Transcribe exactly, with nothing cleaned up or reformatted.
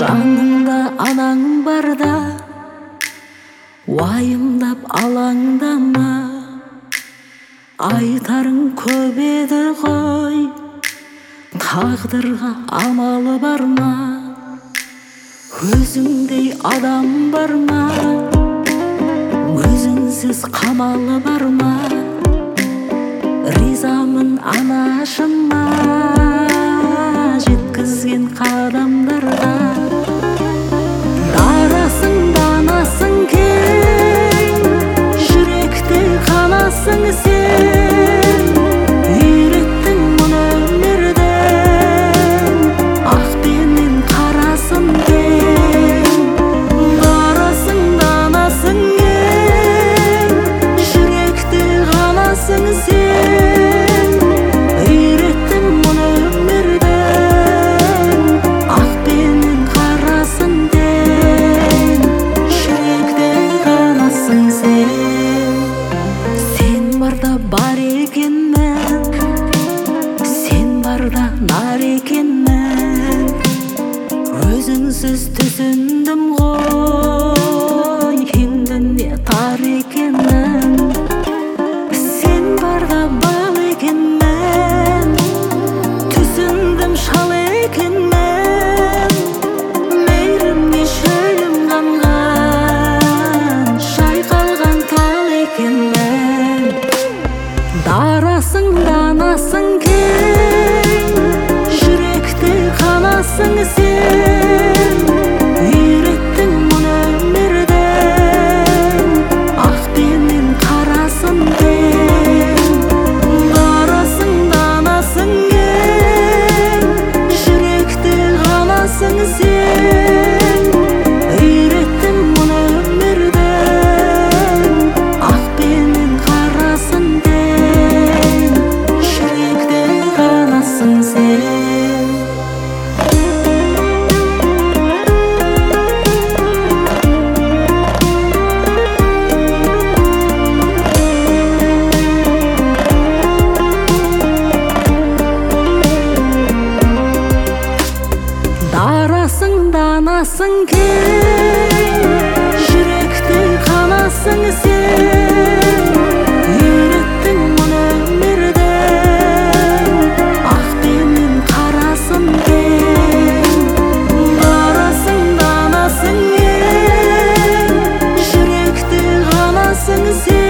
Жаныңда анаң барда уайымдап алаңдама, айтарың көп еді ғой, тағдырға амалы бар ма? Өзіңдей адам бар ма? Өзіңсіз қамалы бар ма? Ризамын анашыма жеткізген қадамдарға. Дарасың, данасың кең, жүректе қаласың сен. Үйреттің мұны өмірдің, ақ пенен қарасын тең. Дарасың, данасың кең, жүректе қаласың сен. Бар екенмін, сен барда нар екенмін. Өзіңсіз түсіндім ғой, енді не тар екенмін. Сен барда бал екенмін, түсіндім шал екенмін. Мейірімге шөлім қанған, шайқалған тал екенмін. Дарасың, данасың кең, жүректе қаласың сен. Үйреттің мұны өмірдің, ақ пенен қарасын тең. Дарасың, данасың кең, жүректе қаласың сен. Үйреттің мұны өмірдің, ақ пенен қарасын тең. Дарасың, данасың кең, жүректе қаласың сен. Үйреттің мұны өмірдің, ақ пенен қарасын тең. Дарасың, данасың кең, жүректе қаласың сен.